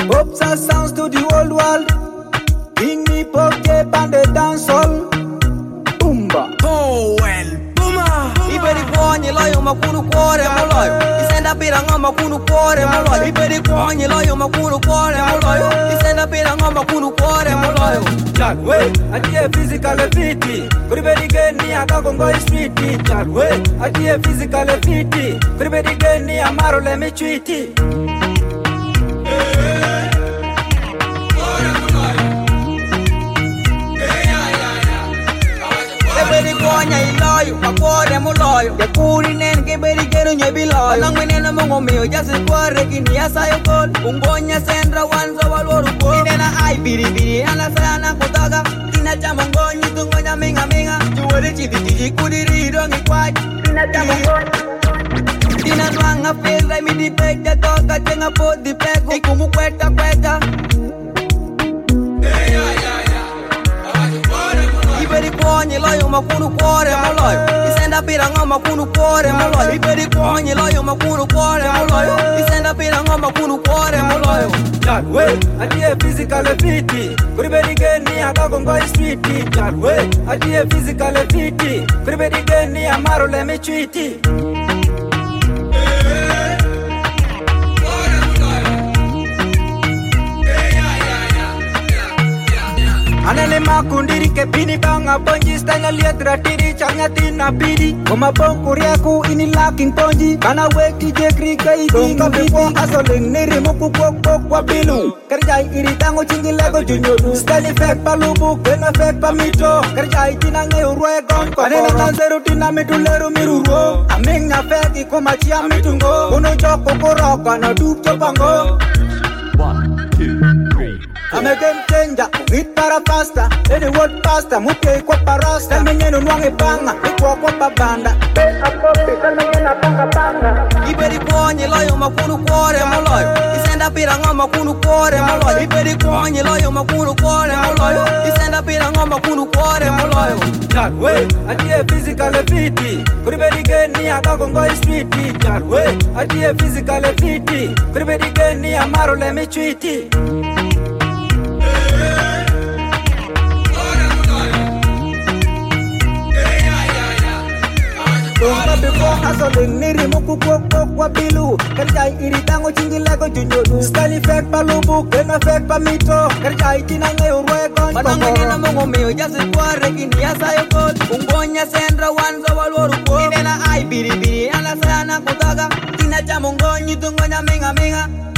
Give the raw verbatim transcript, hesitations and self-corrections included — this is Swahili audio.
Hopes and sounds to the whole world. King Nipoke and the dancehall. Boomba. Oh well, booma. Iberi kwanye loyo makunu kwore moloyo. Isenda pira ngoma kunu kwore moloyo. Iberi kwanye loyo makunu kwore moloyo. Isenda pira ngoma kunu kwore moloyo. Chalwe, atie physical fiti. Kuriberi geni akagongo street. Chalwe, atie physical fiti. Kuriberi geni amaro le michwiti. Keberi kwanya iloyo, makwore muloyo. Yakuri nen keberi genu nyebiloyo. Nang menena mongo mio jasi kware kini asayo kol. Ungonya sendra wanza walworu kol. Inena ai biri biri ana sayana kutaga. Tina chama ngonyi tungonya minga minga. Juwere chidi chidi kudiri rongi kwaj. Tina chama ngonyi. Tina nwanga feza midi pekja toka chenga podi peko. Ikumu kweta kweta. Iberi kwanye loyo makunu kwore moloyo. Isenda pira ngoma kunu kwore moloyo. Iberi kwanye loyo makunu kwore moloyo. Isenda pira ngoma kunu kwore moloyo. Chalwe, atie physical fiti. Kuriberi geni akagongo street. Chalwe, atie physical fiti. Kuriberi geni amaro le michwiti. Anele makundiri ke bini banga bonji style lietra tiri chanya tina bidi koma bonkuria ku ini lacking bonji kana weki je krika idi ngabidi asoling niri muku kok kok kwa bilu kerjai iri tango chingi lego junyodu style fek palubu kena fek pamito kerjai tina nge urwe gon anele nanzeru tina mituleru miruro aminga feki koma chia mitungo uno joko koroka na duk chopango. One, two, three. I'm a game changer, hit para pasta, any word pasta, muke kwa parasta, menyeno nwange banga, ikwa kwa babanda. Iberi kwanye loyo makunu kwore moloyo. Isenda pira ngoma kunu kwore moloyo. Iberi kwanye loyo makunu kwore moloyo. Isenda pira ngoma kunu kwore moloyo. Chalwe, atie physical fiti. Kuriberi geni akagongo street. Chalwe, atie physical fiti. Kuriberi geni amaro le michwiti. Tunga before hustling niri muku kok kok kwa bilu kerjai iri tango chingi lego junyodu style fek palubu kena fek pamito kerjai tina nge urwe gon Manang menena mongo mio jasi kware kini asayo kol. Ungonya sendra wanza walworu kol. Inena ai biri biri ana sayana kutaga. Tina chama ngonyi tungonya minga minga.